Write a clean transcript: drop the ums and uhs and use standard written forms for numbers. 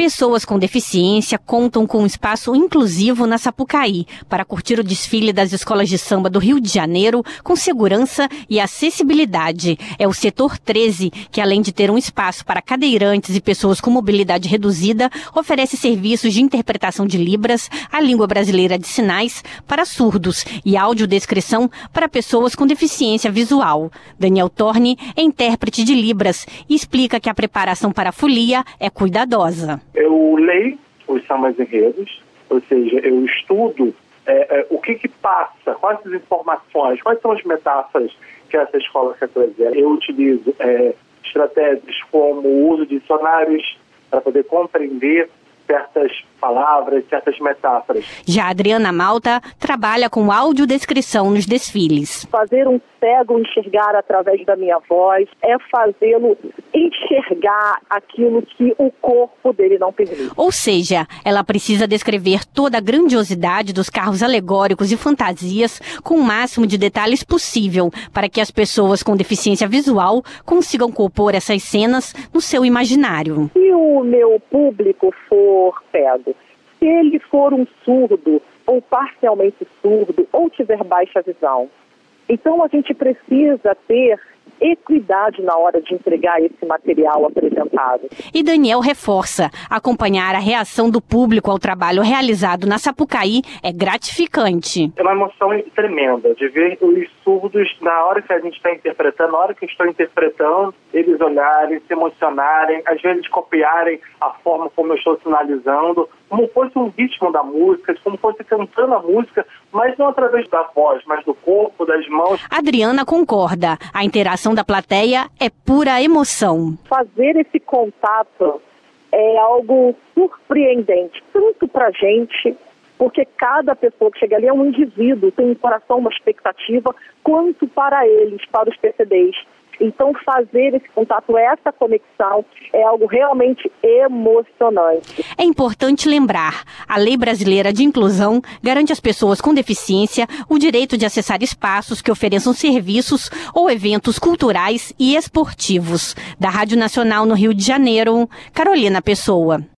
Pessoas com deficiência contam com um espaço inclusivo na Sapucaí para curtir o desfile das escolas de samba do Rio de Janeiro com segurança e acessibilidade. É o setor 13, que além de ter um espaço para cadeirantes e pessoas com mobilidade reduzida, oferece serviços de interpretação de Libras, a língua brasileira de sinais, para surdos e audiodescrição para pessoas com deficiência visual. Daniel Torne é intérprete de Libras e explica que a preparação para a folia é cuidadosa. Eu leio os sambas enredos, ou seja, eu estudo o que passa, quais as informações, quais são as metáforas que essa escola quer trazer. Eu utilizo estratégias como o uso de dicionários para poder compreender certas palavras, certas metáforas. Já a Adriana Malta trabalha com audiodescrição nos desfiles. Fazer um cego enxergar através da minha voz é fazê-lo enxergar aquilo que o corpo dele não permite. Ou seja, ela precisa descrever toda a grandiosidade dos carros alegóricos e fantasias com o máximo de detalhes possível para que as pessoas com deficiência visual consigam compor essas cenas no seu imaginário. Se o meu público for cego, se ele for um surdo ou parcialmente surdo ou tiver baixa visão, então a gente precisa ter equidade na hora de entregar esse material apresentado. E Daniel reforça, acompanhar a reação do público ao trabalho realizado na Sapucaí é gratificante. É uma emoção tremenda de ver os surdos, na hora que a gente está interpretando, na hora que eu estou interpretando, eles olharem, se emocionarem, às vezes copiarem a forma como eu estou sinalizando, como fosse um ritmo da música, como fosse cantando a música, mas não através da voz, mas do corpo, das mãos. Adriana concorda. A interação da plateia é pura emoção. Fazer esse contato é algo surpreendente, tanto para a gente, porque cada pessoa que chega ali é um indivíduo, tem um coração, uma expectativa, quanto para eles, para os PCDs. Então, fazer esse contato, essa conexão, é algo realmente emocionante. É importante lembrar, a Lei Brasileira de Inclusão garante às pessoas com deficiência o direito de acessar espaços que ofereçam serviços ou eventos culturais e esportivos. Da Rádio Nacional no Rio de Janeiro, Carolina Pessoa.